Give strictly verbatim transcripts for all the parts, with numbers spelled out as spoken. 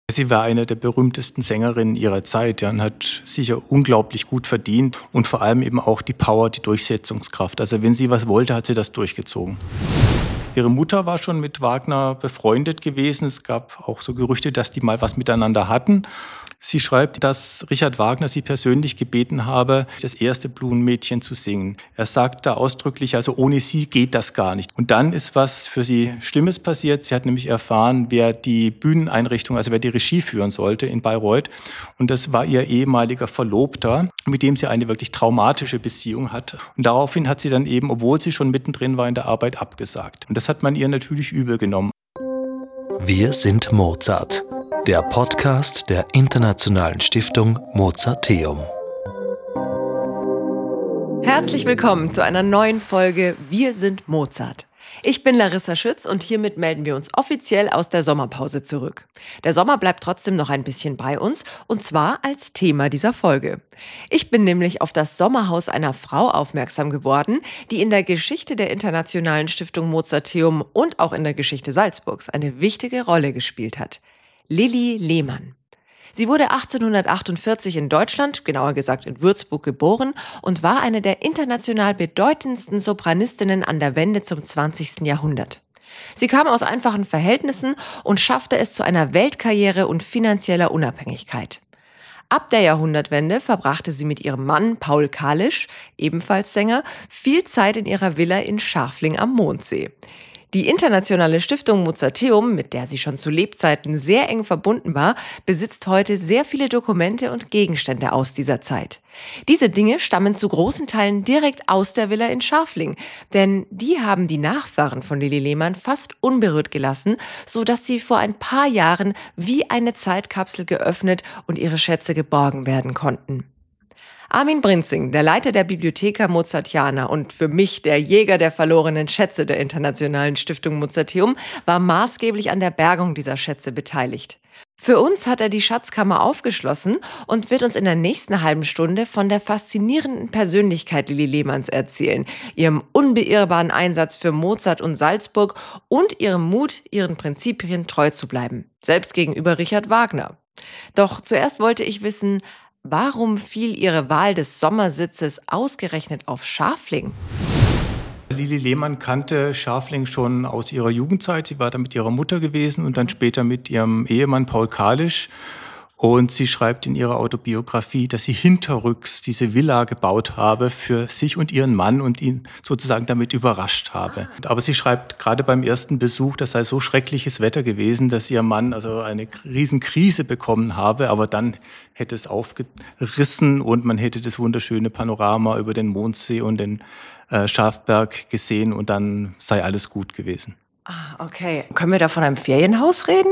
Sie war eine der berühmtesten Sängerinnen ihrer Zeit, ja, und hat sicher unglaublich gut verdient und vor allem eben auch die Power, die Durchsetzungskraft. Also wenn sie was wollte, hat sie das durchgezogen. Ihre Mutter war schon mit Wagner befreundet gewesen. Es gab auch so Gerüchte, dass die mal was miteinander hatten. Sie schreibt, dass Richard Wagner sie persönlich gebeten habe, das erste Blumenmädchen zu singen. Er sagt da ausdrücklich, also ohne sie geht das gar nicht. Und dann ist was für sie Schlimmes passiert. Sie hat nämlich erfahren, wer die Bühneneinrichtung, also wer die Regie führen sollte in Bayreuth. Und das war ihr ehemaliger Verlobter, mit dem sie eine wirklich traumatische Beziehung hat. Und daraufhin hat sie dann eben, obwohl sie schon mittendrin war in der Arbeit, abgesagt. Und das hat man ihr natürlich übel genommen. Wir sind Mozart, der Podcast der Internationalen Stiftung Mozarteum. Herzlich willkommen zu einer neuen Folge Wir sind Mozart. Ich bin Larissa Schütz und hiermit melden wir uns offiziell aus der Sommerpause zurück. Der Sommer bleibt trotzdem noch ein bisschen bei uns und zwar als Thema dieser Folge. Ich bin nämlich auf das Sommerhaus einer Frau aufmerksam geworden, die in der Geschichte der Internationalen Stiftung Mozarteum und auch in der Geschichte Salzburgs eine wichtige Rolle gespielt hat. Lilli Lehmann. Sie wurde achtzehnhundertachtundvierzig in Deutschland, genauer gesagt in Würzburg, geboren und war eine der international bedeutendsten Sopranistinnen an der Wende zum zwanzigsten Jahrhundert. Sie kam aus einfachen Verhältnissen und schaffte es zu einer Weltkarriere und finanzieller Unabhängigkeit. Ab der Jahrhundertwende verbrachte sie mit ihrem Mann Paul Kalisch, ebenfalls Sänger, viel Zeit in ihrer Villa in Scharfling am Mondsee. Die Internationale Stiftung Mozarteum, mit der sie schon zu Lebzeiten sehr eng verbunden war, besitzt heute sehr viele Dokumente und Gegenstände aus dieser Zeit. Diese Dinge stammen zu großen Teilen direkt aus der Villa in Scharfling, denn die haben die Nachfahren von Lilli Lehmann fast unberührt gelassen, sodass sie vor ein paar Jahren wie eine Zeitkapsel geöffnet und ihre Schätze geborgen werden konnten. Armin Brinzing, der Leiter der Bibliotheca Mozartiana und für mich der Jäger der verlorenen Schätze der Internationalen Stiftung Mozarteum, war maßgeblich an der Bergung dieser Schätze beteiligt. Für uns hat er die Schatzkammer aufgeschlossen und wird uns in der nächsten halben Stunde von der faszinierenden Persönlichkeit Lilli Lehmanns erzählen, ihrem unbeirrbaren Einsatz für Mozart und Salzburg und ihrem Mut, ihren Prinzipien treu zu bleiben, selbst gegenüber Richard Wagner. Doch zuerst wollte ich wissen, warum fiel Ihre Wahl des Sommersitzes ausgerechnet auf Scharfling? Lilli Lehmann kannte Scharfling schon aus ihrer Jugendzeit. Sie war da mit ihrer Mutter gewesen und dann später mit ihrem Ehemann Paul Kalisch. Und sie schreibt in ihrer Autobiografie, dass sie hinterrücks diese Villa gebaut habe für sich und ihren Mann und ihn sozusagen damit überrascht habe. Aber sie schreibt, gerade beim ersten Besuch, das sei so schreckliches Wetter gewesen, dass ihr Mann also eine Riesenkrise bekommen habe, aber dann hätte es aufgerissen und man hätte das wunderschöne Panorama über den Mondsee und den äh, Schafberg gesehen und dann sei alles gut gewesen. Ah, okay. Können wir da von einem Ferienhaus reden?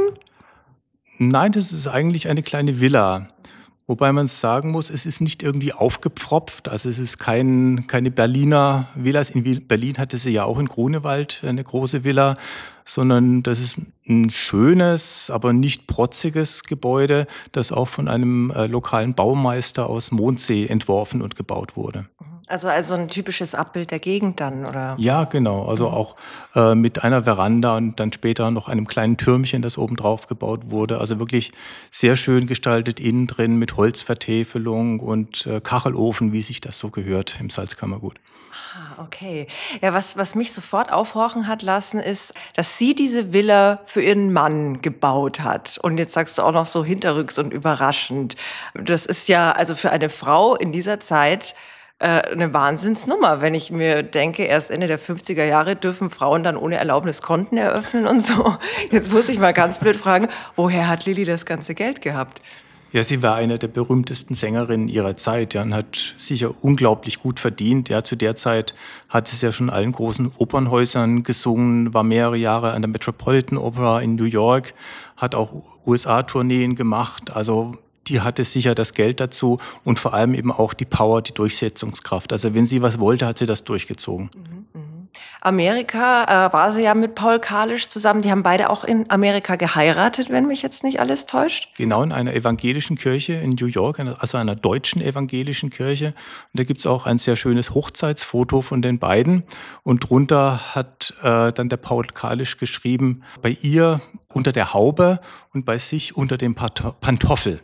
Nein, das ist eigentlich eine kleine Villa. Wobei man sagen muss, es ist nicht irgendwie aufgepfropft. Also es ist kein, keine Berliner Villas. In Berlin hatte sie ja auch in Grunewald eine große Villa, sondern das ist ein schönes, aber nicht protziges Gebäude, das auch von einem äh, lokalen Baumeister aus Mondsee entworfen und gebaut wurde. Also, also ein typisches Abbild der Gegend dann, oder? Ja, genau. Also auch äh, mit einer Veranda und dann später noch einem kleinen Türmchen, das oben drauf gebaut wurde. Also wirklich sehr schön gestaltet innen drin mit Holzvertäfelung und äh, Kachelofen, wie sich das so gehört im Salzkammergut. Ah, okay. Ja, was, was mich sofort aufhorchen hat lassen, ist, dass sie diese Villa für ihren Mann gebaut hat. Und jetzt sagst du auch noch so hinterrücks und überraschend. Das ist ja also für eine Frau in dieser Zeit eine Wahnsinnsnummer, wenn ich mir denke, erst Ende der fünfziger Jahre dürfen Frauen dann ohne Erlaubnis Konten eröffnen und so. Jetzt muss ich mal ganz blöd fragen, woher hat Lilli das ganze Geld gehabt? Ja, sie war eine der berühmtesten Sängerinnen ihrer Zeit, ja, und hat sicher unglaublich gut verdient. Ja, zu der Zeit hat sie ja schon in allen großen Opernhäusern gesungen, war mehrere Jahre an der Metropolitan Opera in New York, hat auch U S A-Tourneen gemacht, also die hatte sicher das Geld dazu und vor allem eben auch die Power, die Durchsetzungskraft. Also wenn sie was wollte, hat sie das durchgezogen. Mhm, mhm. Amerika äh, war sie ja mit Paul Kalisch zusammen. Die haben beide auch in Amerika geheiratet, wenn mich jetzt nicht alles täuscht. Genau, in einer evangelischen Kirche in New York, also einer deutschen evangelischen Kirche. Und da gibt's auch ein sehr schönes Hochzeitsfoto von den beiden. Und drunter hat äh, dann der Paul Kalisch geschrieben, bei ihr unter der Haube und bei sich unter dem Pant- Pantoffel.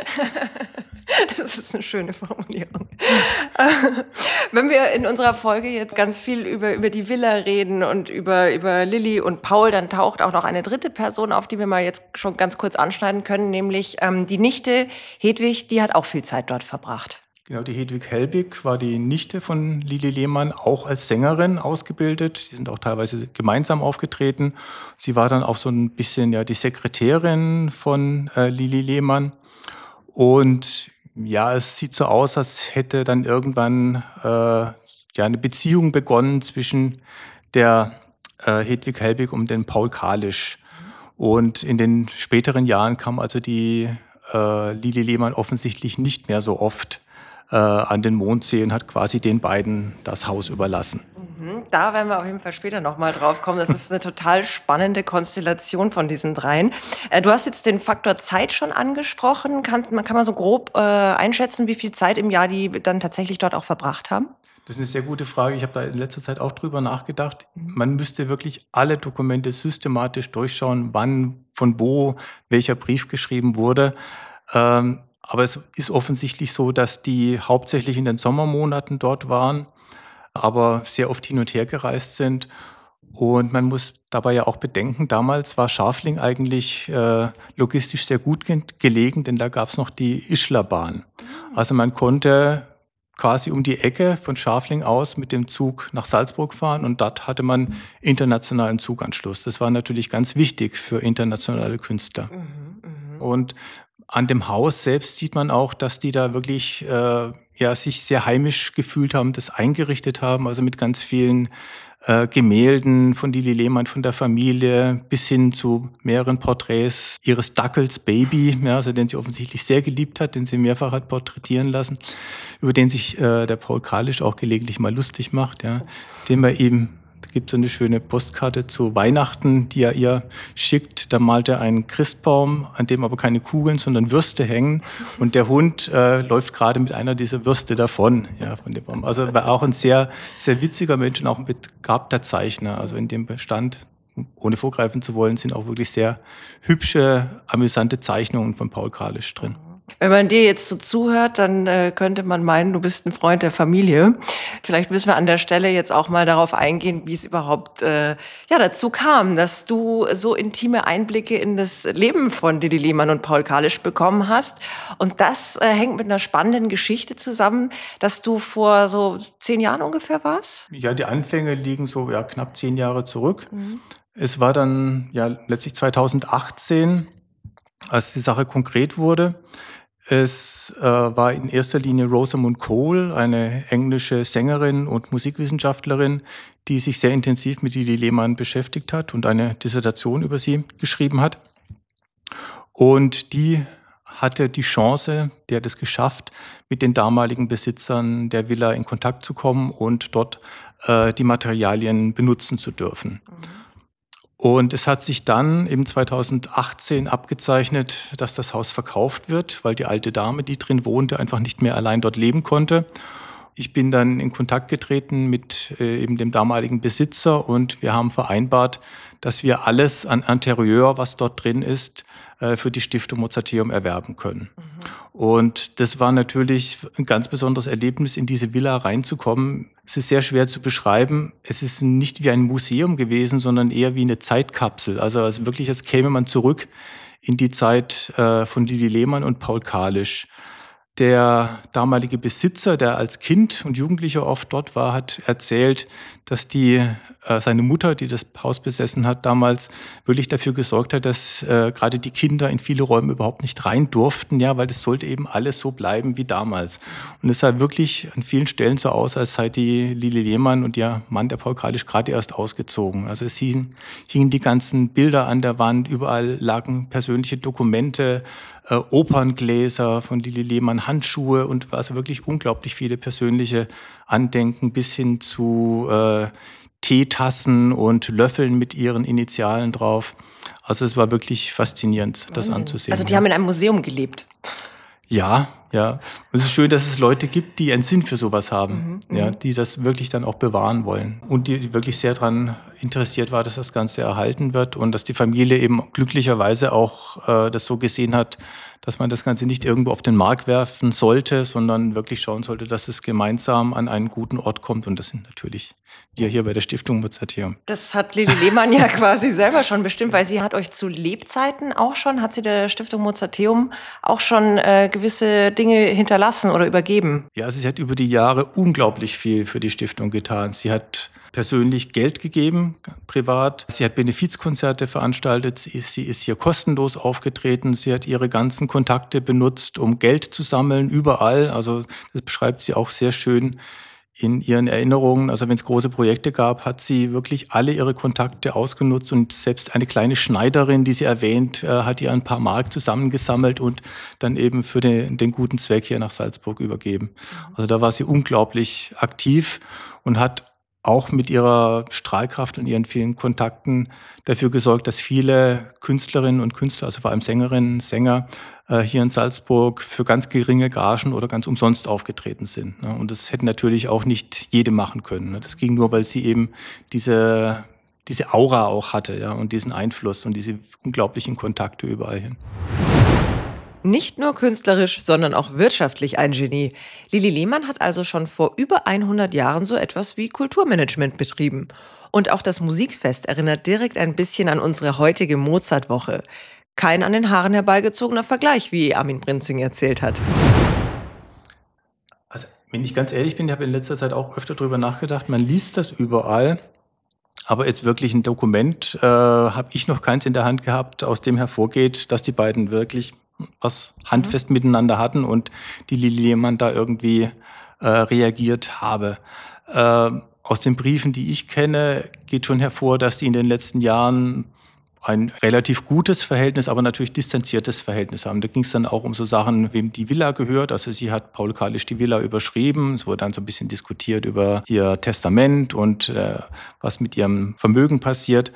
Das ist eine schöne Formulierung. Wenn wir in unserer Folge jetzt ganz viel über, über die Villa reden und über, über Lilly und Paul, dann taucht auch noch eine dritte Person auf, die wir mal jetzt schon ganz kurz anschneiden können, nämlich ähm, die Nichte Hedwig, die hat auch viel Zeit dort verbracht. Genau, die Hedwig Helbig war die Nichte von Lili Lehmann, auch als Sängerin ausgebildet. Sie sind auch teilweise gemeinsam aufgetreten. Sie war dann auch so ein bisschen ja die Sekretärin von äh, Lili Lehmann. Und ja, es sieht so aus, als hätte dann irgendwann äh, ja eine Beziehung begonnen zwischen der äh, Hedwig Helbig und dem Paul Kalisch. Und in den späteren Jahren kam also die äh, Lili Lehmann offensichtlich nicht mehr so oft äh, an den Mondsee und hat quasi den beiden das Haus überlassen. Da werden wir auf jeden Fall später nochmal drauf kommen. Das ist eine total spannende Konstellation von diesen dreien. Äh, du hast jetzt den Faktor Zeit schon angesprochen. Kann man, kann man so grob äh, einschätzen, wie viel Zeit im Jahr die dann tatsächlich dort auch verbracht haben? Das ist eine sehr gute Frage. Ich habe da in letzter Zeit auch drüber nachgedacht. Man müsste wirklich alle Dokumente systematisch durchschauen, wann, von wo, welcher Brief geschrieben wurde. Ähm, aber es ist offensichtlich so, dass die hauptsächlich in den Sommermonaten dort waren, aber sehr oft hin und her gereist sind. Und man muss dabei ja auch bedenken, damals war Scharfling eigentlich äh, logistisch sehr gut ge- gelegen, denn da gab es noch die Ischlerbahn. Also man konnte quasi um die Ecke von Scharfling aus mit dem Zug nach Salzburg fahren und dort hatte man internationalen Zuganschluss. Das war natürlich ganz wichtig für internationale Künstler. Mhm, mh. Und an dem Haus selbst sieht man auch, dass die da wirklich äh, ja, sich sehr heimisch gefühlt haben, das eingerichtet haben, also mit ganz vielen äh, Gemälden von Lili Lehmann, von der Familie, bis hin zu mehreren Porträts ihres Dackels Baby, ja, also den sie offensichtlich sehr geliebt hat, den sie mehrfach hat porträtieren lassen, über den sich äh, der Paul Kalisch auch gelegentlich mal lustig macht, ja, den man ihm Es gibt so eine schöne Postkarte zu Weihnachten, die er ihr schickt. Da malt er einen Christbaum, an dem aber keine Kugeln, sondern Würste hängen. Und der Hund äh, läuft gerade mit einer dieser Würste davon. Ja, von dem Baum. Also war auch ein sehr, sehr witziger Mensch und auch ein begabter Zeichner. Also in dem Bestand, ohne vorgreifen zu wollen, sind auch wirklich sehr hübsche, amüsante Zeichnungen von Paul Kalisch drin. Wenn man dir jetzt so zuhört, dann äh, könnte man meinen, du bist ein Freund der Familie. Vielleicht müssen wir an der Stelle jetzt auch mal darauf eingehen, wie es überhaupt äh, ja, dazu kam, dass du so intime Einblicke in das Leben von Lili Lehmann und Paul Kalisch bekommen hast. Und das äh, hängt mit einer spannenden Geschichte zusammen, dass du vor so zehn Jahren ungefähr warst? Ja, die Anfänge liegen so ja, knapp zehn Jahre zurück. Mhm. Es war dann ja letztlich zweitausendachtzehn, als die Sache konkret wurde. Es äh, war in erster Linie Rosamund Cole, eine englische Sängerin und Musikwissenschaftlerin, die sich sehr intensiv mit Lili Lehmann beschäftigt hat und eine Dissertation über sie geschrieben hat. Und die hatte die Chance, die hat es geschafft, mit den damaligen Besitzern der Villa in Kontakt zu kommen und dort äh, die Materialien benutzen zu dürfen. Mhm. Und es hat sich dann im zweitausendachtzehn abgezeichnet, dass das Haus verkauft wird, weil die alte Dame, die drin wohnte, einfach nicht mehr allein dort leben konnte. Ich bin dann in Kontakt getreten mit äh, eben dem damaligen Besitzer und wir haben vereinbart, dass wir alles an Interieur, was dort drin ist, äh, für die Stiftung Mozarteum erwerben können. Mhm. Und das war natürlich ein ganz besonderes Erlebnis, in diese Villa reinzukommen. Es ist sehr schwer zu beschreiben. Es ist nicht wie ein Museum gewesen, sondern eher wie eine Zeitkapsel. Also, also wirklich, als käme man zurück in die Zeit äh, von Lili Lehmann und Paul Kalisch. Der damalige Besitzer, der als Kind und Jugendlicher oft dort war, hat erzählt, dass die äh, seine Mutter, die das Haus besessen hat, damals wirklich dafür gesorgt hat, dass äh, gerade die Kinder in viele Räume überhaupt nicht rein durften, ja, weil das sollte eben alles so bleiben wie damals. Und es sah wirklich an vielen Stellen so aus, als sei die Lili Lehmann und ihr Mann, der Paul Kalisch, gerade erst ausgezogen. Also es hingen, hingen die ganzen Bilder an der Wand, überall lagen persönliche Dokumente, Äh, Operngläser von Lili Lehmann, Handschuhe und also wirklich unglaublich viele persönliche Andenken bis hin zu äh, Teetassen und Löffeln mit ihren Initialen drauf. Also es war wirklich faszinierend, das Wahnsinn. anzusehen. Also die haben in einem Museum gelebt. Ja, ja. Und es ist schön, dass es Leute gibt, die einen Sinn für sowas haben, Mhm, ja, mhm. die das wirklich dann auch bewahren wollen und die, die wirklich sehr daran interessiert war, dass das Ganze erhalten wird und dass die Familie eben glücklicherweise auch äh, das so gesehen hat, dass man das Ganze nicht irgendwo auf den Markt werfen sollte, sondern wirklich schauen sollte, dass es gemeinsam an einen guten Ort kommt. Und das sind natürlich wir hier bei der Stiftung Mozarteum. Das hat Lili Lehmann ja quasi selber schon bestimmt, weil sie hat euch zu Lebzeiten auch schon, hat sie der Stiftung Mozarteum auch schon äh, gewisse Dinge hinterlassen oder übergeben. Ja, also sie hat über die Jahre unglaublich viel für die Stiftung getan. Sie hat persönlich Geld gegeben, privat. Sie hat Benefizkonzerte veranstaltet. Sie ist, sie ist hier kostenlos aufgetreten. Sie hat ihre ganzen Kontakte benutzt, um Geld zu sammeln, überall. Also das beschreibt sie auch sehr schön in ihren Erinnerungen. Also wenn es große Projekte gab, hat sie wirklich alle ihre Kontakte ausgenutzt und selbst eine kleine Schneiderin, die sie erwähnt, äh, hat ihr ein paar Mark zusammengesammelt und dann eben für den, den guten Zweck hier nach Salzburg übergeben. Also da war sie unglaublich aktiv und hat auch mit ihrer Strahlkraft und ihren vielen Kontakten dafür gesorgt, dass viele Künstlerinnen und Künstler, also vor allem Sängerinnen, Sänger, äh, hier in Salzburg für ganz geringe Gagen oder ganz umsonst aufgetreten sind. Ne? Und das hätte natürlich auch nicht jede machen können. Ne? Das ging nur, weil sie eben diese, diese Aura auch hatte, ja, und diesen Einfluss und diese unglaublichen Kontakte überall hin. Nicht nur künstlerisch, sondern auch wirtschaftlich ein Genie. Lili Lehmann hat also schon vor über hundert Jahren so etwas wie Kulturmanagement betrieben. Und auch das Musikfest erinnert direkt ein bisschen an unsere heutige Mozartwoche. Kein an den Haaren herbeigezogener Vergleich, wie Armin Prinzing erzählt hat. Also, wenn ich ganz ehrlich bin, ich habe in letzter Zeit auch öfter darüber nachgedacht, man liest das überall. Aber jetzt wirklich ein Dokument äh, habe ich noch keins in der Hand gehabt, aus dem hervorgeht, dass die beiden wirklich was handfest mhm. miteinander hatten und die Lili Lehmann da irgendwie äh, reagiert habe. Äh, aus den Briefen, die ich kenne, geht schon hervor, dass die in den letzten Jahren ein relativ gutes Verhältnis, aber natürlich distanziertes Verhältnis haben. Da ging es dann auch um so Sachen, wem die Villa gehört. Also sie hat Paul Kalisch die Villa überschrieben. Es wurde dann so ein bisschen diskutiert über ihr Testament und äh, was mit ihrem Vermögen passiert.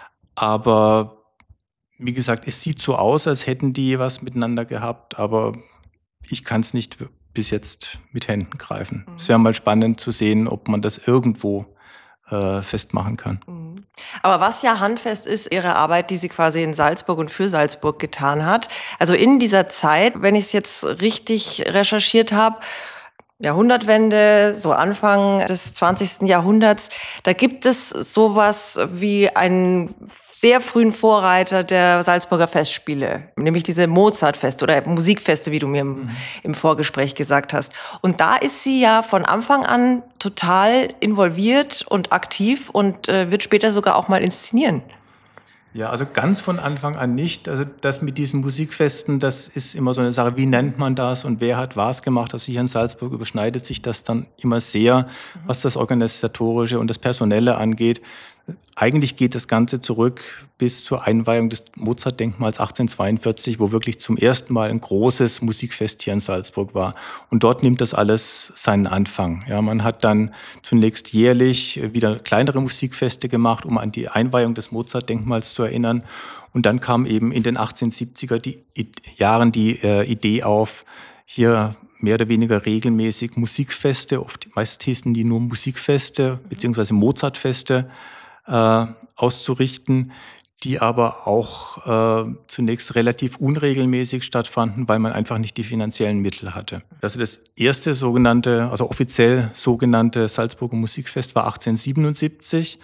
Aber wie gesagt, es sieht so aus, als hätten die was miteinander gehabt, aber ich kann es nicht bis jetzt mit Händen greifen. Es wäre mal spannend zu sehen, ob man das irgendwo äh, festmachen kann. Aber was ja handfest ist, ihre Arbeit, die sie quasi in Salzburg und für Salzburg getan hat. Also in dieser Zeit, wenn ich es jetzt richtig recherchiert habe, Jahrhundertwende, so Anfang des zwanzigsten Jahrhunderts, da gibt es sowas wie einen sehr frühen Vorreiter der Salzburger Festspiele, nämlich diese Mozartfeste oder Musikfeste, wie du mir im, im Vorgespräch gesagt hast. Und da ist sie ja von Anfang an total involviert und aktiv und äh, wird später sogar auch mal inszenieren. Ja, also ganz von Anfang an nicht. Also das mit diesen Musikfesten, das ist immer so eine Sache, wie nennt man das und wer hat was gemacht? Also hier in Salzburg überschneidet sich das dann immer sehr, was das Organisatorische und das Personelle angeht. Eigentlich geht das Ganze zurück bis zur Einweihung des Mozart-Denkmals achtzehnhundertzweiundvierzig, wo wirklich zum ersten Mal ein großes Musikfest hier in Salzburg war. Und dort nimmt das alles seinen Anfang. Ja, man hat dann zunächst jährlich wieder kleinere Musikfeste gemacht, um an die Einweihung des Mozart-Denkmals zu erinnern. Und dann kam eben in den achtzehnhundertsiebziger die, Jahren die äh, Idee auf, hier mehr oder weniger regelmäßig Musikfeste, oft meist hießen die nur Musikfeste beziehungsweise Mozartfeste, äh, auszurichten, die aber auch äh, zunächst relativ unregelmäßig stattfanden, weil man einfach nicht die finanziellen Mittel hatte. Also das erste sogenannte, also offiziell sogenannte Salzburger Musikfest war achtzehnhundertsiebenundsiebzig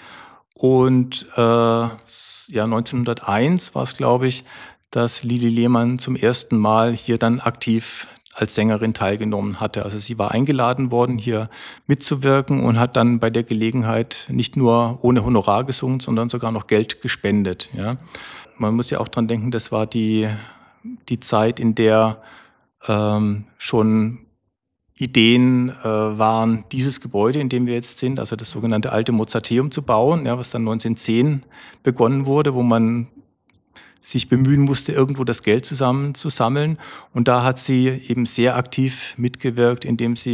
und äh, ja, neunzehnhunderteins war es, glaube ich, dass Lili Lehmann zum ersten Mal hier dann aktiv als Sängerin teilgenommen hatte. Also sie war eingeladen worden, hier mitzuwirken und hat dann bei der Gelegenheit nicht nur ohne Honorar gesungen, sondern sogar noch Geld gespendet. Ja. Man muss ja auch dran denken, das war die, die Zeit, in der ähm, schon Ideen äh, waren, dieses Gebäude, in dem wir jetzt sind, also das sogenannte alte Mozarteum zu bauen, ja, was dann neunzehnhundertzehn begonnen wurde, wo man sich bemühen musste, irgendwo das Geld zusammenzusammeln. Und da hat sie eben sehr aktiv mitgewirkt, indem sie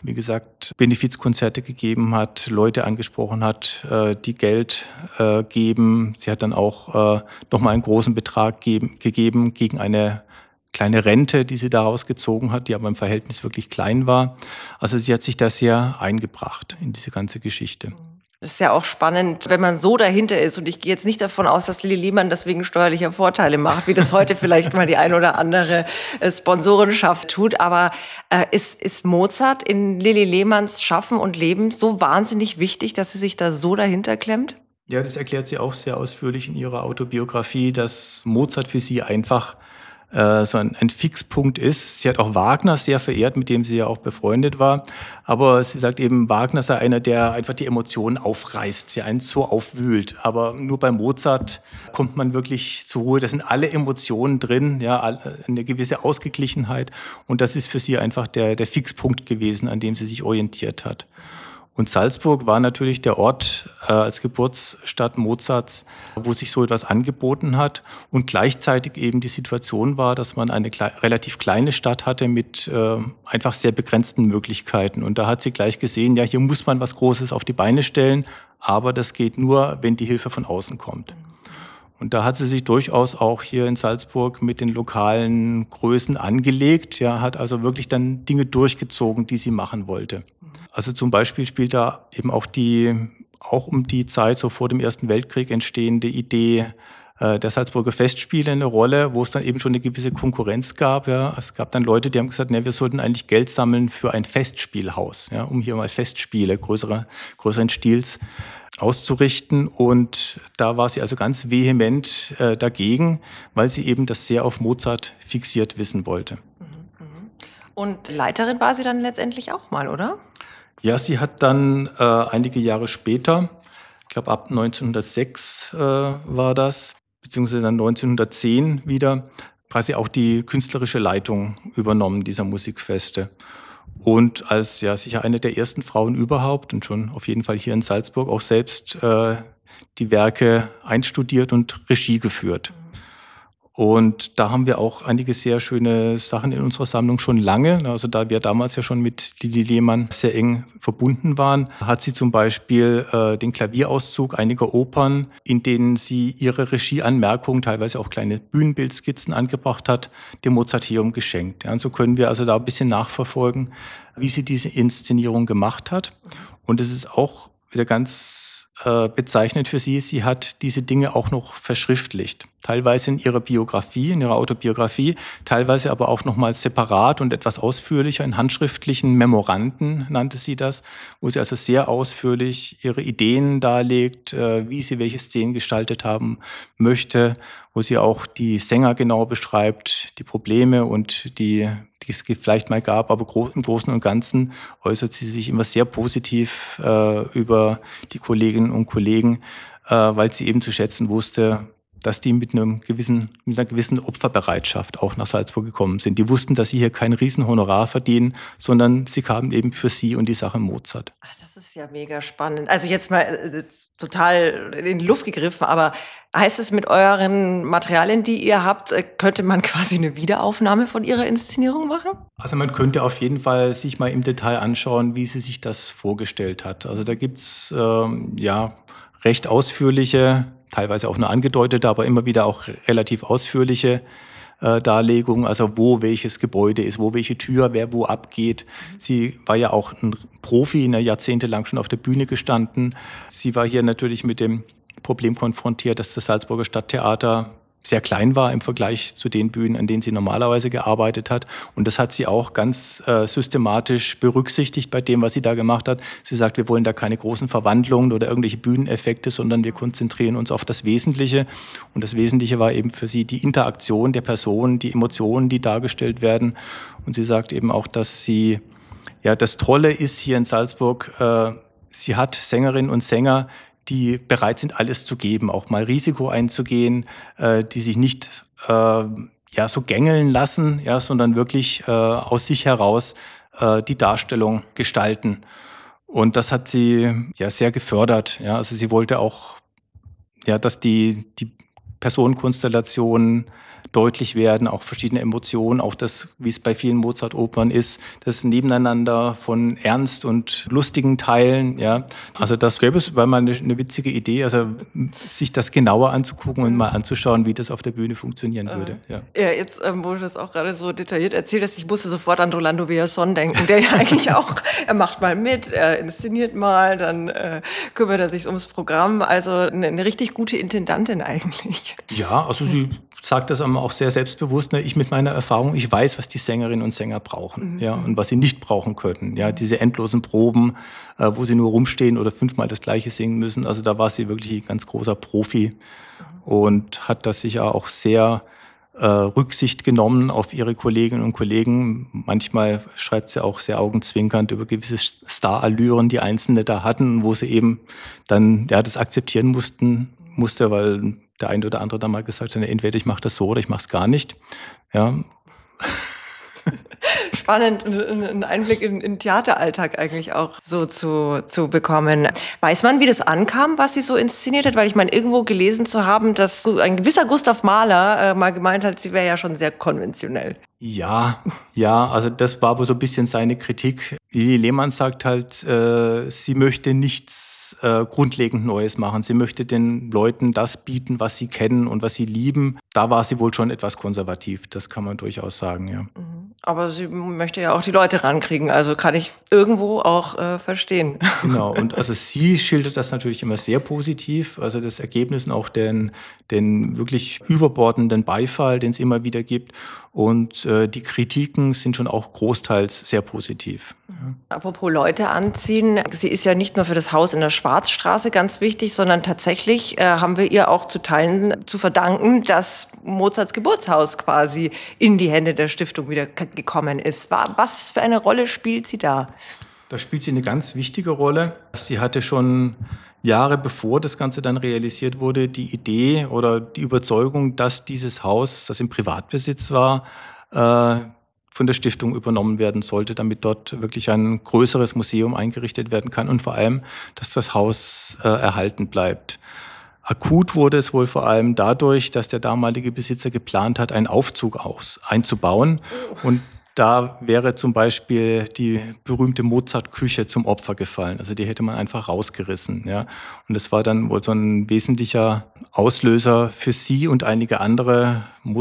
wie gesagt, Benefizkonzerte gegeben hat, Leute angesprochen hat, die Geld geben. Sie hat dann auch nochmal einen großen Betrag gegeben gegen eine kleine Rente, die sie daraus gezogen hat, die aber im Verhältnis wirklich klein war. Also sie hat sich da sehr eingebracht in diese ganze Geschichte. Das ist ja auch spannend, wenn man so dahinter ist. Und ich gehe jetzt nicht davon aus, dass Lilli Lehmann deswegen steuerliche Vorteile macht, wie das heute vielleicht mal die ein oder andere Sponsorenschaft tut. Aber äh, ist, ist Mozart in Lilli Lehmanns Schaffen und Leben so wahnsinnig wichtig, dass sie sich da so dahinter klemmt? Ja, das erklärt sie auch sehr ausführlich in ihrer Autobiografie, dass Mozart für sie einfach so ein, ein Fixpunkt ist. Sie hat auch Wagner sehr verehrt, mit dem sie ja auch befreundet war. Aber sie sagt eben, Wagner sei einer, der einfach die Emotionen aufreißt, der einen so aufwühlt. Aber nur bei Mozart kommt man wirklich zur Ruhe. Da sind alle Emotionen drin, ja, eine gewisse Ausgeglichenheit. Und das ist für sie einfach der, der Fixpunkt gewesen, an dem sie sich orientiert hat. Und Salzburg war natürlich der Ort äh, als Geburtsstadt Mozarts, wo sich so etwas angeboten hat und gleichzeitig eben die Situation war, dass man eine kle- relativ kleine Stadt hatte mit äh, einfach sehr begrenzten Möglichkeiten. Und da hat sie gleich gesehen, ja, hier muss man was Großes auf die Beine stellen, aber das geht nur, wenn die Hilfe von außen kommt. Und da hat sie sich durchaus auch hier in Salzburg mit den lokalen Größen angelegt, ja, hat also wirklich dann Dinge durchgezogen, die sie machen wollte. Also zum Beispiel spielt da eben auch die, auch um die Zeit so vor dem Ersten Weltkrieg entstehende Idee äh, der Salzburger Festspiele eine Rolle, wo es dann eben schon eine gewisse Konkurrenz gab. Ja. Es gab dann Leute, die haben gesagt, ne, wir sollten eigentlich Geld sammeln für ein Festspielhaus, ja, um hier mal Festspiele größere, größeren Stils auszurichten. Und da war sie also ganz vehement äh, dagegen, weil sie eben das sehr auf Mozart fixiert wissen wollte. Und Leiterin war sie dann letztendlich auch mal, oder? Ja, sie hat dann äh, einige Jahre später, ich glaube ab neunzehnhundertsechs äh, war das, beziehungsweise dann neunzehnhundertzehn wieder, quasi auch die künstlerische Leitung übernommen dieser Musikfeste. Und als ja sicher eine der ersten Frauen überhaupt und schon auf jeden Fall hier in Salzburg auch selbst äh, die Werke einstudiert und Regie geführt. Und da haben wir auch einige sehr schöne Sachen in unserer Sammlung schon lange. Also da wir damals ja schon mit Lilli Lehmann sehr eng verbunden waren, hat sie zum Beispiel äh, den Klavierauszug einiger Opern, in denen sie ihre Regieanmerkungen, teilweise auch kleine Bühnenbildskizzen angebracht hat, dem Mozarteum geschenkt. Ja, und so können wir also da ein bisschen nachverfolgen, wie sie diese Inszenierung gemacht hat. Und es ist auch wieder ganz äh, bezeichnend für sie, sie hat diese Dinge auch noch verschriftlicht. Teilweise in ihrer Biografie, in ihrer Autobiografie, teilweise aber auch nochmal separat und etwas ausführlicher in handschriftlichen Memoranden, nannte sie das, wo sie also sehr ausführlich ihre Ideen darlegt, äh, wie sie welche Szenen gestaltet haben möchte, wo sie auch die Sänger genau beschreibt, die Probleme und die, die es vielleicht mal gab, aber im Großen und Ganzen äußert sie sich immer sehr positiv äh, über die Kolleginnen und Kollegen, äh, weil sie eben zu schätzen wusste, dass die mit einem gewissen, mit einer gewissen Opferbereitschaft auch nach Salzburg gekommen sind. Die wussten, dass sie hier kein Riesenhonorar verdienen, sondern sie kamen eben für sie und die Sache Mozart. Ach, das ist ja mega spannend. Also jetzt mal, das ist total in die Luft gegriffen, aber heißt es, mit euren Materialien, die ihr habt, könnte man quasi eine Wiederaufnahme von ihrer Inszenierung machen? Also man könnte auf jeden Fall sich mal im Detail anschauen, wie sie sich das vorgestellt hat. Also da gibt's ähm, ja recht ausführliche, teilweise auch nur angedeutete, aber immer wieder auch relativ ausführliche äh, Darlegungen, also wo welches Gebäude ist, wo welche Tür, wer wo abgeht. Sie war ja auch ein Profi, in der jahrzehntelang schon auf der Bühne gestanden. Sie war hier natürlich mit dem Problem konfrontiert, dass das Salzburger Stadttheater sehr klein war im Vergleich zu den Bühnen, an denen sie normalerweise gearbeitet hat. Und das hat sie auch ganz äh, systematisch berücksichtigt bei dem, was sie da gemacht hat. Sie sagt, wir wollen da keine großen Verwandlungen oder irgendwelche Bühneneffekte, sondern wir konzentrieren uns auf das Wesentliche. Und das Wesentliche war eben für sie die Interaktion der Personen, die Emotionen, die dargestellt werden. Und sie sagt eben auch, dass sie, ja, das Tolle ist hier in Salzburg, äh, sie hat Sängerinnen und Sänger, die bereit sind, alles zu geben, auch mal Risiko einzugehen, äh, die sich nicht äh, ja so gängeln lassen, ja, sondern wirklich äh, aus sich heraus äh, die Darstellung gestalten. Und das hat sie ja sehr gefördert. Ja, also sie wollte auch, ja, dass die die Personenkonstellationen deutlich werden, auch verschiedene Emotionen, auch das, wie es bei vielen Mozart-Opern ist, das Nebeneinander von ernst und lustigen Teilen, ja. Also das gäbe es, war mal eine, eine witzige Idee, also sich das genauer anzugucken und mal anzuschauen, wie das auf der Bühne funktionieren würde, ja. Ja, jetzt, ähm, wo du das auch gerade so detailliert erzählt hast, ich musste sofort an Rolando Villazón denken, der ja eigentlich auch, er macht mal mit, er inszeniert mal, dann äh, kümmert er sich ums Programm, also eine, eine richtig gute Intendantin eigentlich. Ja, also sie sagt das auch sehr selbstbewusst, ne? Ich mit meiner Erfahrung, ich weiß, was die Sängerinnen und Sänger brauchen, mhm. ja, und was sie nicht brauchen könnten. Ja, diese endlosen Proben, äh, wo sie nur rumstehen oder fünfmal das Gleiche singen müssen. Also da war sie wirklich ein ganz großer Profi mhm. und hat das sicher auch sehr äh, Rücksicht genommen auf ihre Kolleginnen und Kollegen. Manchmal schreibt sie auch sehr augenzwinkernd über gewisse Starallüren, die Einzelne da hatten, wo sie eben dann ja das akzeptieren mussten, musste, weil der eine oder andere dann mal gesagt hat, entweder ich mache das so oder ich mache es gar nicht. Ja. Spannend, einen Einblick in den Theateralltag eigentlich auch so zu, zu bekommen. Weiß man, wie das ankam, was sie so inszeniert hat? Weil ich meine, irgendwo gelesen zu haben, dass ein gewisser Gustav Mahler äh, mal gemeint hat, sie wäre ja schon sehr konventionell. Ja, ja, also das war aber so ein bisschen seine Kritik. Lili Lehmann sagt halt, äh, sie möchte nichts äh, grundlegend Neues machen. Sie möchte den Leuten das bieten, was sie kennen und was sie lieben. Da war sie wohl schon etwas konservativ, das kann man durchaus sagen, ja. Aber sie möchte ja auch die Leute rankriegen, also kann ich irgendwo auch äh, verstehen. Genau, und also sie schildert das natürlich immer sehr positiv, also das Ergebnis und auch den, den wirklich überbordenden Beifall, den es immer wieder gibt. Und äh, die Kritiken sind schon auch großteils sehr positiv. Ja. Apropos Leute anziehen, sie ist ja nicht nur für das Haus in der Schwarzstraße ganz wichtig, sondern tatsächlich äh, haben wir ihr auch zu Teilen zu verdanken, dass Mozarts Geburtshaus quasi in die Hände der Stiftung wieder k- gekommen ist. Was für eine Rolle spielt sie da? Da spielt sie eine ganz wichtige Rolle. Sie hatte schon Jahre bevor das Ganze dann realisiert wurde, die Idee oder die Überzeugung, dass dieses Haus, das im Privatbesitz war, äh, von der Stiftung übernommen werden sollte, damit dort wirklich ein größeres Museum eingerichtet werden kann und vor allem, dass das Haus äh, erhalten bleibt. Akut wurde es wohl vor allem dadurch, dass der damalige Besitzer geplant hat, einen Aufzug aus, einzubauen und da wäre zum Beispiel die berühmte Mozart-Küche zum Opfer gefallen. Also die hätte man einfach rausgerissen. Ja. Und das war dann wohl so ein wesentlicher Auslöser für sie und einige andere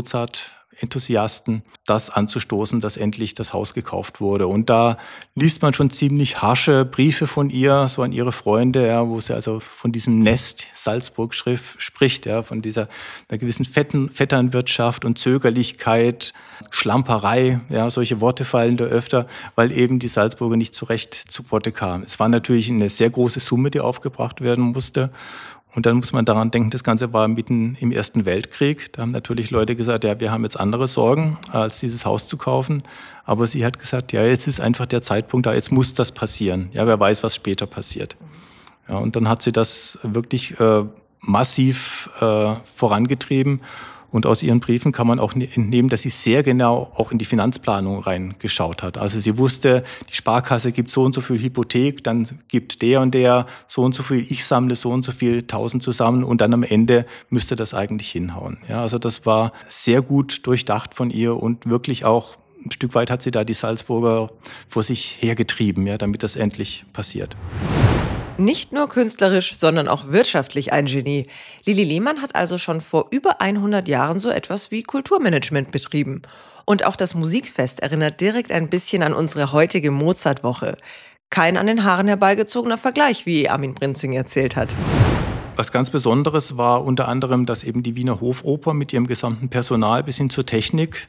Mozart-Enthusiasten, das anzustoßen, dass endlich das Haus gekauft wurde. Und da liest man schon ziemlich harsche Briefe von ihr, so an ihre Freunde, ja, wo sie also von diesem Nest Salzburg schrift, spricht, ja, von dieser einer gewissen Fetten, Vetternwirtschaft und Zögerlichkeit, Schlamperei, ja, solche Worte fallen da öfter, weil eben die Salzburger nicht zurecht zu Potte kamen. Es war natürlich eine sehr große Summe, die aufgebracht werden musste. Und dann muss man daran denken, das Ganze war mitten im Ersten Weltkrieg. Da haben natürlich Leute gesagt, ja, wir haben jetzt andere Sorgen, als dieses Haus zu kaufen. Aber sie hat gesagt, ja, jetzt ist einfach der Zeitpunkt da, jetzt muss das passieren. Ja, wer weiß, was später passiert. Ja, und dann hat sie das wirklich äh, massiv äh, vorangetrieben. Und aus ihren Briefen kann man auch entnehmen, dass sie sehr genau auch in die Finanzplanung reingeschaut hat. Also sie wusste, die Sparkasse gibt so und so viel Hypothek, dann gibt der und der so und so viel, ich sammle so und so viel, tausend zusammen und dann am Ende müsste das eigentlich hinhauen. Ja, also das war sehr gut durchdacht von ihr und wirklich auch ein Stück weit hat sie da die Salzburger vor sich hergetrieben, ja, damit das endlich passiert. Nicht nur künstlerisch, sondern auch wirtschaftlich ein Genie. Lili Lehmann hat also schon vor über hundert Jahren so etwas wie Kulturmanagement betrieben. Und auch das Musikfest erinnert direkt ein bisschen an unsere heutige Mozartwoche. Kein an den Haaren herbeigezogener Vergleich, wie Armin Prinzing erzählt hat. Was ganz Besonderes war unter anderem, dass eben die Wiener Hofoper mit ihrem gesamten Personal bis hin zur Technik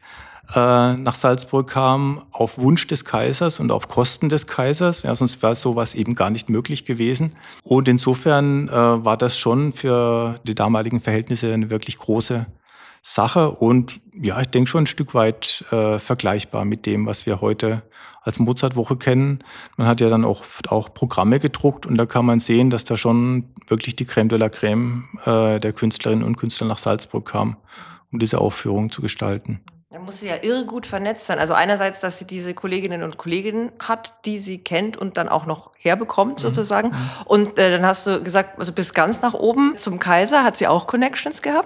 nach Salzburg kam, auf Wunsch des Kaisers und auf Kosten des Kaisers. Ja, sonst wäre sowas eben gar nicht möglich gewesen. Und insofern äh, war das schon für die damaligen Verhältnisse eine wirklich große Sache und ja, ich denke schon ein Stück weit äh, vergleichbar mit dem, was wir heute als Mozartwoche kennen. Man hat ja dann auch, auch Programme gedruckt und da kann man sehen, dass da schon wirklich die Crème de la Crème äh, der Künstlerinnen und Künstler nach Salzburg kam, um diese Aufführung zu gestalten. Da muss sie ja irre gut vernetzt sein. Also einerseits, dass sie diese Kolleginnen und Kollegen hat, die sie kennt und dann auch noch herbekommt sozusagen. Mhm. Und äh, dann hast du gesagt, also bis ganz nach oben zum Kaiser, hat sie auch Connections gehabt?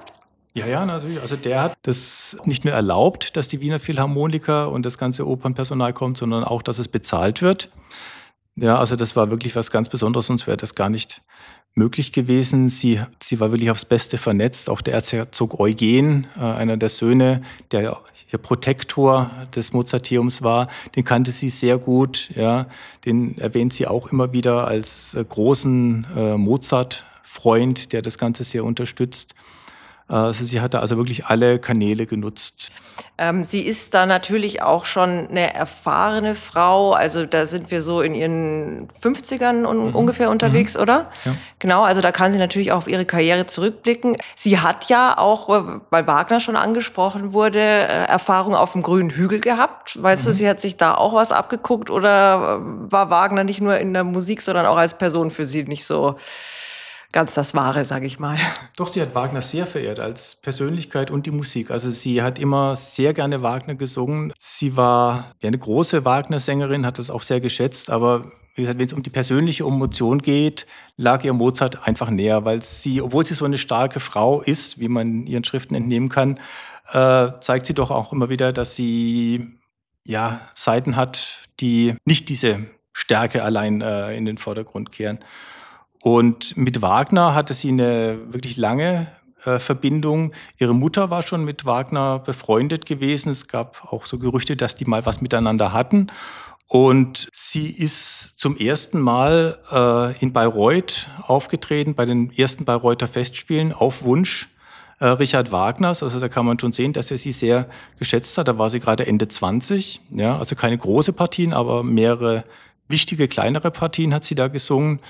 Ja, ja, natürlich. Also der hat das nicht nur erlaubt, dass die Wiener Philharmoniker und das ganze Opernpersonal kommt, sondern auch, dass es bezahlt wird. Ja, also das war wirklich was ganz Besonderes, sonst wäre das gar nicht möglich gewesen. Sie, sie war wirklich aufs Beste vernetzt. Auch der Erzherzog Eugen, äh, einer der Söhne, der ja hier Protektor des Mozarteums war, den kannte sie sehr gut. Ja, den erwähnt sie auch immer wieder als äh, großen äh, Mozart-Freund, der das Ganze sehr unterstützt. Also sie hatte also wirklich alle Kanäle genutzt. Ähm, sie ist da natürlich auch schon eine erfahrene Frau. Also da sind wir so in ihren fünfzigern un- Mhm. ungefähr unterwegs, Mhm. oder? Ja. Genau, also da kann sie natürlich auch auf ihre Karriere zurückblicken. Sie hat ja auch, weil Wagner schon angesprochen wurde, äh, Erfahrung auf dem grünen Hügel gehabt. Weißt du, Mhm. sie hat sich da auch was abgeguckt oder äh, war Wagner nicht nur in der Musik, sondern auch als Person für sie nicht so ganz das Wahre, sage ich mal? Doch, sie hat Wagner sehr verehrt als Persönlichkeit und die Musik. Also sie hat immer sehr gerne Wagner gesungen. Sie war ja eine große Wagner-Sängerin, hat das auch sehr geschätzt. Aber wie gesagt, wenn es um die persönliche Emotion geht, lag ihr Mozart einfach näher, weil sie, obwohl sie so eine starke Frau ist, wie man ihren Schriften entnehmen kann, äh, zeigt sie doch auch immer wieder, dass sie ja Seiten hat, die nicht diese Stärke allein äh, in den Vordergrund kehren. Und mit Wagner hatte sie eine wirklich lange äh, Verbindung. Ihre Mutter war schon mit Wagner befreundet gewesen. Es gab auch so Gerüchte, dass die mal was miteinander hatten. Und sie ist zum ersten Mal äh, in Bayreuth aufgetreten, bei den ersten Bayreuther Festspielen, auf Wunsch äh, Richard Wagners. Also da kann man schon sehen, dass er sie sehr geschätzt hat. Da war sie gerade Ende zwanzig. Ja, also keine große Partien, aber mehrere wichtige, kleinere Partien hat sie da gesungen.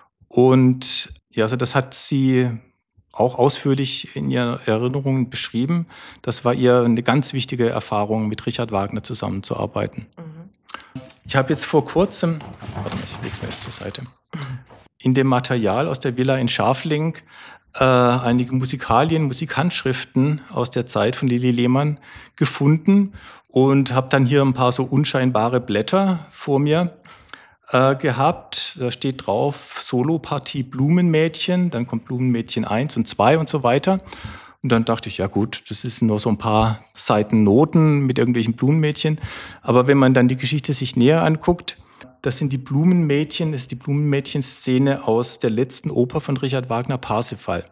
Und ja, also das hat sie auch ausführlich in ihren Erinnerungen beschrieben. Das war ihr eine ganz wichtige Erfahrung, mit Richard Wagner zusammenzuarbeiten. Mhm. Ich habe jetzt vor kurzem, warte mal, ich lege es mir jetzt zur Seite, in dem Material aus der Villa in Scharfling äh, einige Musikalien, Musikhandschriften aus der Zeit von Lili Lehmann gefunden und habe dann hier ein paar so unscheinbare Blätter vor mir gehabt. Da steht drauf Solopartie Blumenmädchen, dann kommt Blumenmädchen eins und zwei und so weiter. Und dann dachte ich, ja gut, das ist nur so ein paar Seiten Noten mit irgendwelchen Blumenmädchen. Aber wenn man dann die Geschichte sich näher anguckt, das sind die Blumenmädchen, das ist die Blumenmädchen-Szene aus der letzten Oper von Richard Wagner, Parsifal.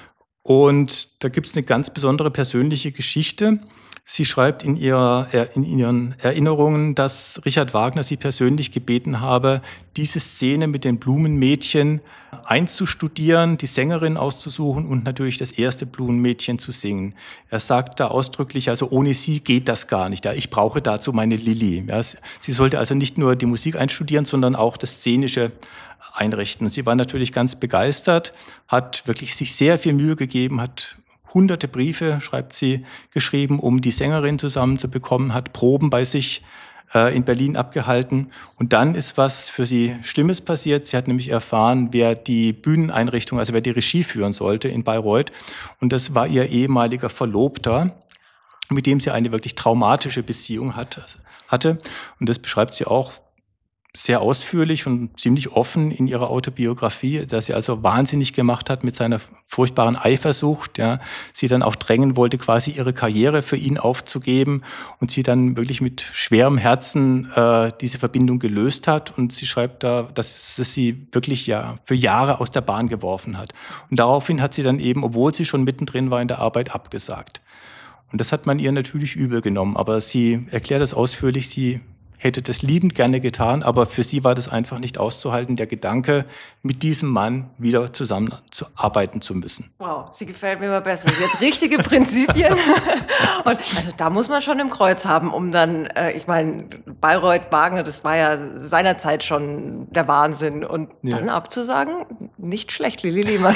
Und da gibt es eine ganz besondere persönliche Geschichte. Sie schreibt in, ihrer, in ihren Erinnerungen, dass Richard Wagner sie persönlich gebeten habe, diese Szene mit den Blumenmädchen einzustudieren, die Sängerin auszusuchen und natürlich das erste Blumenmädchen zu singen. Er sagt da ausdrücklich, also ohne sie geht das gar nicht. Ja, ich brauche dazu meine Lilli. Ja, sie sollte also nicht nur die Musik einstudieren, sondern auch das Szenische einrichten. Und sie war natürlich ganz begeistert, hat wirklich sich sehr viel Mühe gegeben, hat hunderte Briefe, schreibt sie, geschrieben, um die Sängerin zusammenzubekommen, hat Proben bei sich äh, in Berlin abgehalten. Und dann ist was für sie Schlimmes passiert. Sie hat nämlich erfahren, wer die Bühneneinrichtung, also wer die Regie führen sollte in Bayreuth. Und das war ihr ehemaliger Verlobter, mit dem sie eine wirklich traumatische Beziehung hat, hatte. Und das beschreibt sie auch sehr ausführlich und ziemlich offen in ihrer Autobiografie, dass sie also wahnsinnig gemacht hat mit seiner furchtbaren Eifersucht, ja, sie dann auch drängen wollte, quasi ihre Karriere für ihn aufzugeben und sie dann wirklich mit schwerem Herzen äh, diese Verbindung gelöst hat. Und sie schreibt da, dass es sie wirklich ja für Jahre aus der Bahn geworfen hat. Und daraufhin hat sie dann eben, obwohl sie schon mittendrin war in der Arbeit, abgesagt. Und das hat man ihr natürlich übel genommen, aber sie erklärt das ausführlich, sie hätte das liebend gerne getan, aber für sie war das einfach nicht auszuhalten, der Gedanke, mit diesem Mann wieder zusammenarbeiten zu müssen. Wow, sie gefällt mir immer besser. Sie hat richtige Prinzipien. Und also da muss man schon im Kreuz haben, um dann, äh, ich meine, Bayreuth, Wagner, das war ja seinerzeit schon der Wahnsinn. Und dann ja. abzusagen, nicht schlecht, Lili Lehmann.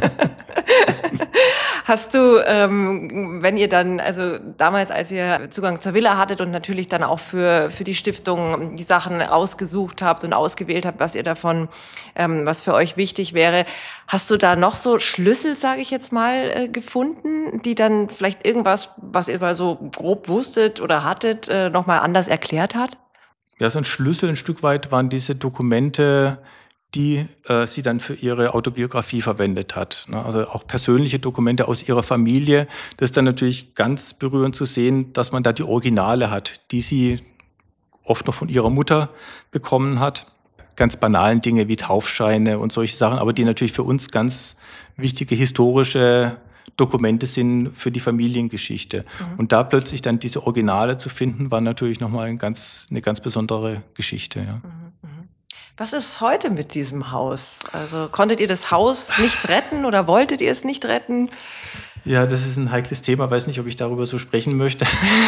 Hast du, ähm, wenn ihr dann, also damals, als ihr Zugang zur Villa hattet und natürlich dann auch für, für die Stiftung die Sachen ausgesucht habt und ausgewählt habt, was ihr davon, ähm, was für euch wichtig wäre, hast du da noch so Schlüssel, sage ich jetzt mal, äh, gefunden, die dann vielleicht irgendwas, was ihr mal so grob wusstet oder hattet, äh, nochmal anders erklärt hat? Ja, so ein Schlüssel ein Stück weit waren diese Dokumente, die äh, sie dann für ihre Autobiografie verwendet hat. Ne? Also auch persönliche Dokumente aus ihrer Familie. Das ist dann natürlich ganz berührend zu sehen, dass man da die Originale hat, die sie oft noch von ihrer Mutter bekommen hat. Ganz banalen Dinge wie Taufscheine und solche Sachen, aber die natürlich für uns ganz wichtige historische Dokumente sind für die Familiengeschichte. Mhm. Und da plötzlich dann diese Originale zu finden, war natürlich nochmal ein ganz, eine ganz besondere Geschichte. Ja. Mhm. Was ist heute mit diesem Haus? Also konntet ihr das Haus nicht retten oder wolltet ihr es nicht retten? Ja, das ist ein heikles Thema. Weiß nicht, ob ich darüber so sprechen möchte.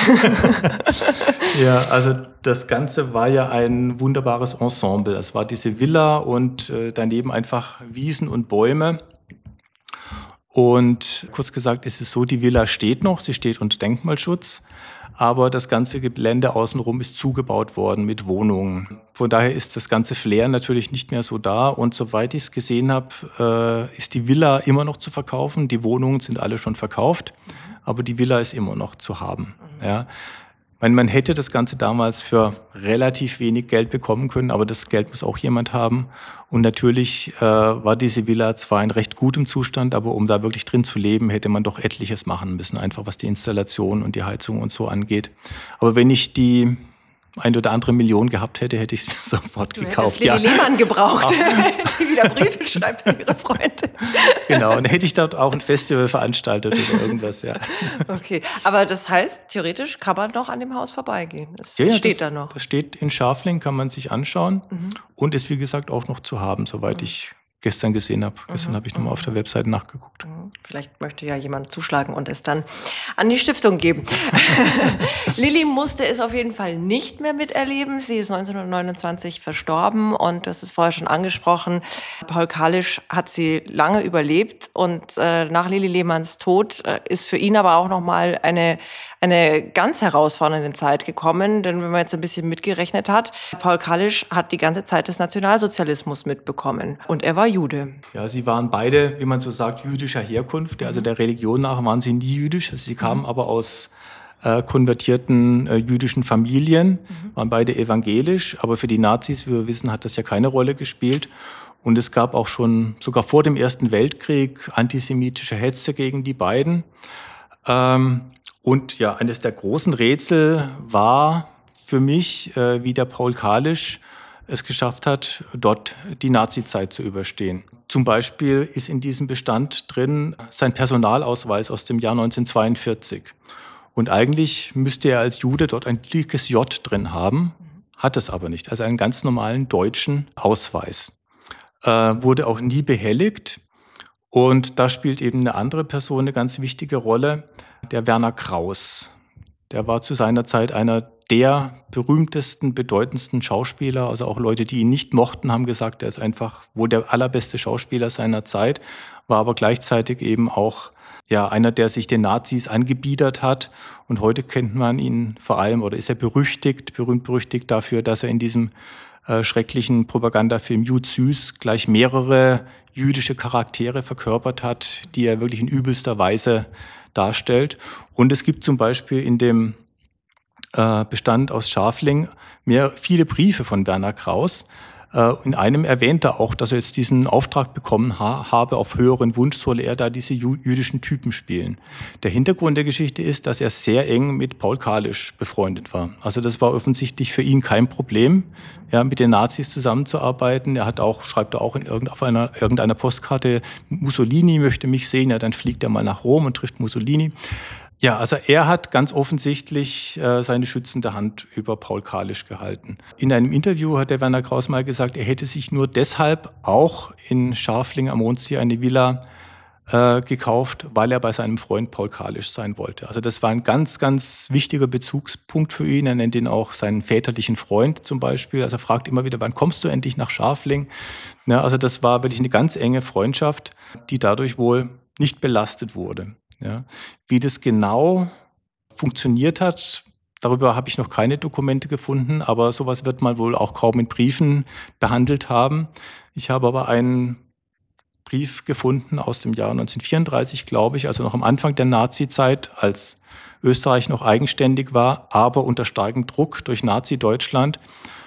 Ja, also das Ganze war ja ein wunderbares Ensemble. Es war diese Villa und äh, daneben einfach Wiesen und Bäume. Und kurz gesagt ist es so, die Villa steht noch, sie steht unter Denkmalschutz, aber das ganze Gelände außenrum ist zugebaut worden mit Wohnungen. Von daher ist das ganze Flair natürlich nicht mehr so da und soweit ich es gesehen habe, äh, ist die Villa immer noch zu verkaufen. Die Wohnungen sind alle schon verkauft, aber die Villa ist immer noch zu haben. Ja. Man hätte das Ganze damals für relativ wenig Geld bekommen können, aber das Geld muss auch jemand haben. Und natürlich äh, war diese Villa zwar in recht gutem Zustand, aber um da wirklich drin zu leben, hätte man doch etliches machen müssen, einfach was die Installation und die Heizung und so angeht. Aber wenn ich die ein oder andere Million gehabt hätte, hätte ich es mir sofort du gekauft. Du hättest Lili Lehmann gebraucht, die wieder Briefe schreibt an ihre Freunde. Genau, und hätte ich dort auch ein Festival veranstaltet oder irgendwas, ja. Okay, aber das heißt, theoretisch kann man noch an dem Haus vorbeigehen. Es ja, ja, steht das, da noch. Das steht in Scharfling, kann man sich anschauen Mhm. und ist wie gesagt auch noch zu haben, soweit mhm. ich gestern gesehen habe. Gestern mhm. habe ich nochmal auf der Webseite nachgeguckt. Vielleicht möchte ja jemand zuschlagen und es dann an die Stiftung geben. Lili musste es auf jeden Fall nicht mehr miterleben. Sie ist neunzehnhundertneunundzwanzig verstorben und das ist vorher schon angesprochen. Paul Kalisch hat sie lange überlebt und äh, nach Lili Lehmanns Tod äh, ist für ihn aber auch nochmal eine, eine ganz herausfordernde Zeit gekommen. Denn wenn man jetzt ein bisschen mitgerechnet hat, Paul Kalisch hat die ganze Zeit des Nationalsozialismus mitbekommen und er war Jude. Ja, sie waren beide, wie man so sagt, jüdischer Herkunft. Also der Religion nach waren sie nie jüdisch. Also sie kamen mhm. aber aus äh, konvertierten äh, jüdischen Familien, mhm. waren beide evangelisch. Aber für die Nazis, wie wir wissen, hat das ja keine Rolle gespielt. Und es gab auch schon, sogar vor dem Ersten Weltkrieg, antisemitische Hetze gegen die beiden. Ähm, und ja, eines der großen Rätsel war für mich, äh, wie der Paul Kalisch es geschafft hat, dort die Nazizeit zu überstehen. Zum Beispiel ist in diesem Bestand drin sein Personalausweis aus dem Jahr neunzehnhundertzweiundvierzig. Und eigentlich müsste er als Jude dort ein dickes J drin haben, hat es aber nicht. Also einen ganz normalen deutschen Ausweis. Äh, wurde auch nie behelligt. Und da spielt eben eine andere Person eine ganz wichtige Rolle, der Werner Krauss. Der war zu seiner Zeit einer der berühmtesten, bedeutendsten Schauspieler. Also auch Leute, die ihn nicht mochten, haben gesagt, er ist einfach wohl der allerbeste Schauspieler seiner Zeit, war aber gleichzeitig eben auch ja, einer, der sich den Nazis angebiedert hat. Und heute kennt man ihn vor allem, oder ist er berüchtigt, berühmt berüchtigt dafür, dass er in diesem äh, schrecklichen Propagandafilm Jud Süß gleich mehrere jüdische Charaktere verkörpert hat, die er wirklich in übelster Weise darstellt. Und es gibt zum Beispiel in dem äh, Bestand aus Scharfling mehr, viele Briefe von Werner Krauss. Äh, in einem erwähnt er auch, dass er jetzt diesen Auftrag bekommen ha- habe, auf höheren Wunsch solle er da diese jü- jüdischen Typen spielen. Der Hintergrund der Geschichte ist, dass er sehr eng mit Paul Kalisch befreundet war. Also das war offensichtlich für ihn kein Problem, ja, mit den Nazis zusammenzuarbeiten. Er hat auch, schreibt er auch in irgendeiner, auf einer, irgendeiner Postkarte, Mussolini möchte mich sehen, ja, dann fliegt er mal nach Rom und trifft Mussolini. Ja, also er hat ganz offensichtlich äh, seine schützende Hand über Paul Kalisch gehalten. In einem Interview hat der Werner Krauss mal gesagt, er hätte sich nur deshalb auch in Scharfling am Mondsee eine Villa äh, gekauft, weil er bei seinem Freund Paul Kalisch sein wollte. Also das war ein ganz, ganz wichtiger Bezugspunkt für ihn. Er nennt ihn auch seinen väterlichen Freund zum Beispiel. Also er fragt immer wieder, wann kommst du endlich nach Scharfling? Ja, also das war wirklich eine ganz enge Freundschaft, die dadurch wohl nicht belastet wurde. Ja, wie das genau funktioniert hat, darüber habe ich noch keine Dokumente gefunden, aber sowas wird man wohl auch kaum in Briefen behandelt haben. Ich habe aber einen Brief gefunden aus dem Jahr neunzehnhundertvierunddreißig, glaube ich, also noch am Anfang der Nazizeit, als Österreich noch eigenständig war, aber unter starkem Druck durch Nazi-Deutschland,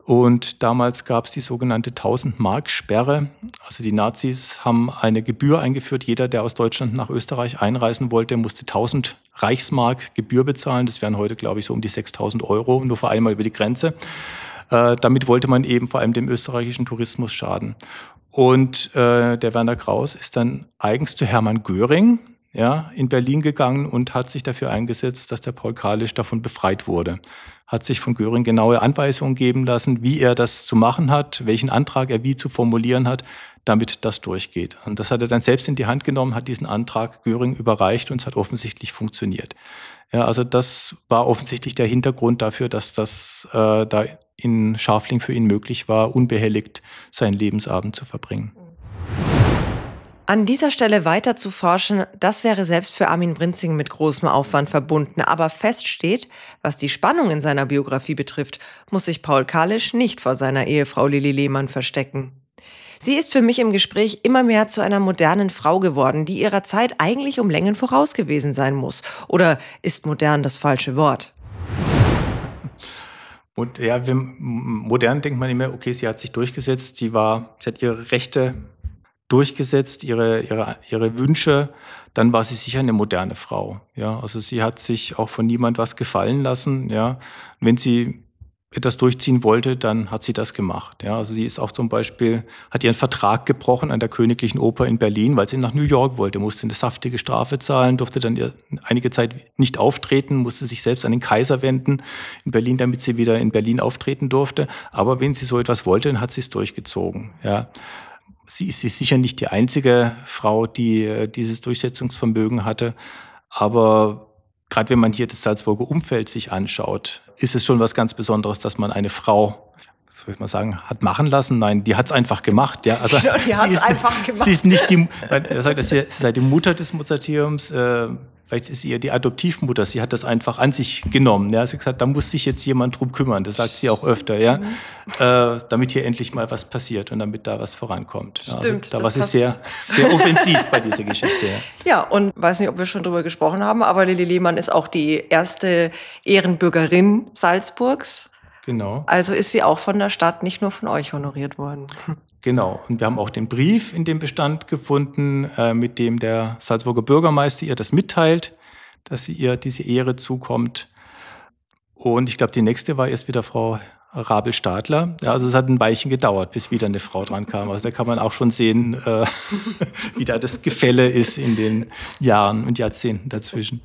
Und damals gab es die sogenannte tausend-Mark-Sperre. Also die Nazis haben eine Gebühr eingeführt. Jeder, der aus Deutschland nach Österreich einreisen wollte, musste tausend Reichsmark Gebühr bezahlen. Das wären heute, glaube ich, so um die sechstausend Euro, nur für einmal über die Grenze. Äh, damit wollte man eben vor allem dem österreichischen Tourismus schaden. Und äh, der Werner Krauss ist dann eigens zu Hermann Göring, ja, in Berlin gegangen und hat sich dafür eingesetzt, dass der Paul Kalisch davon befreit wurde. Hat sich von Göring genaue Anweisungen geben lassen, wie er das zu machen hat, welchen Antrag er wie zu formulieren hat, damit das durchgeht. Und das hat er dann selbst in die Hand genommen, hat diesen Antrag Göring überreicht und es hat offensichtlich funktioniert. Ja, also das war offensichtlich der Hintergrund dafür, dass das äh, da in Scharfling für ihn möglich war, unbehelligt seinen Lebensabend zu verbringen. An dieser Stelle weiter zu forschen, das wäre selbst für Armin Brinzing mit großem Aufwand verbunden. Aber fest steht, was die Spannung in seiner Biografie betrifft, muss sich Paul Kalisch nicht vor seiner Ehefrau Lilli Lehmann verstecken. Sie ist für mich im Gespräch immer mehr zu einer modernen Frau geworden, die ihrer Zeit eigentlich um Längen voraus gewesen sein muss. Oder ist modern das falsche Wort? Und ja, wir, modern denkt man immer, okay, sie hat sich durchgesetzt, sie war, sie hat ihre Rechte durchgesetzt, ihre, ihre, ihre Wünsche, dann war sie sicher eine moderne Frau. Ja, also sie hat sich auch von niemand was gefallen lassen. Ja, wenn sie etwas durchziehen wollte, dann hat sie das gemacht. Ja, also sie ist auch zum Beispiel, hat ihren Vertrag gebrochen an der Königlichen Oper in Berlin, weil sie nach New York wollte, musste eine saftige Strafe zahlen, durfte dann einige Zeit nicht auftreten, musste sich selbst an den Kaiser wenden in Berlin, damit sie wieder in Berlin auftreten durfte. Aber wenn sie so etwas wollte, dann hat sie es durchgezogen. Ja. Sie ist sicher nicht die einzige Frau, die dieses Durchsetzungsvermögen hatte. Aber gerade wenn man hier das Salzburger Umfeld sich anschaut, ist es schon was ganz Besonderes, dass man eine Frau, soll ich mal sagen, hat machen lassen. Nein, die hat es einfach gemacht. Ja, also ja, die hat es einfach gemacht. Sie ist nicht die, er sagt, sie sei die Mutter des Mozarteums. Äh, Vielleicht ist sie ja die Adoptivmutter, sie hat das einfach an sich genommen. Ja. Sie hat gesagt, da muss sich jetzt jemand drum kümmern, das sagt sie auch öfter, ja, mhm. äh, damit hier endlich mal was passiert und damit da was vorankommt. Ja, Stimmt. Also, da war sie sehr, sehr offensiv bei dieser Geschichte. Ja. Ja, und weiß nicht, ob wir schon drüber gesprochen haben, aber Lilli Lehmann ist auch die erste Ehrenbürgerin Salzburgs. Genau. Also ist sie auch von der Stadt, nicht nur von euch honoriert worden. Genau. Und wir haben auch den Brief in dem Bestand gefunden, äh, mit dem der Salzburger Bürgermeister ihr das mitteilt, dass sie ihr diese Ehre zukommt. Und ich glaube, die nächste war erst wieder Frau Rabel-Stadler. Ja, also es hat ein Weilchen gedauert, bis wieder eine Frau dran kam. Also da kann man auch schon sehen, äh, wie da das Gefälle ist in den Jahren und Jahrzehnten dazwischen.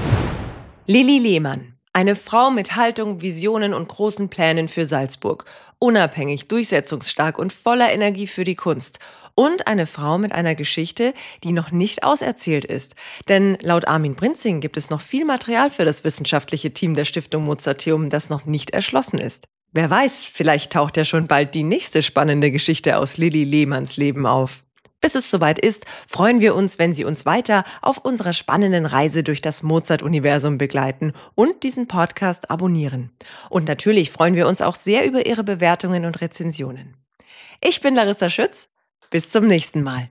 Lilli Lehmann. Eine Frau mit Haltung, Visionen und großen Plänen für Salzburg. Unabhängig, durchsetzungsstark und voller Energie für die Kunst. Und eine Frau mit einer Geschichte, die noch nicht auserzählt ist. Denn laut Armin Brinzing gibt es noch viel Material für das wissenschaftliche Team der Stiftung Mozarteum, das noch nicht erschlossen ist. Wer weiß, vielleicht taucht ja schon bald die nächste spannende Geschichte aus Lilli Lehmanns Leben auf. Bis es soweit ist, freuen wir uns, wenn Sie uns weiter auf unserer spannenden Reise durch das Mozart-Universum begleiten und diesen Podcast abonnieren. Und natürlich freuen wir uns auch sehr über Ihre Bewertungen und Rezensionen. Ich bin Larissa Schütz. Bis zum nächsten Mal.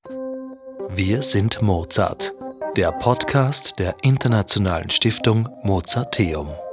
Wir sind Mozart, der Podcast der Internationalen Stiftung Mozarteum.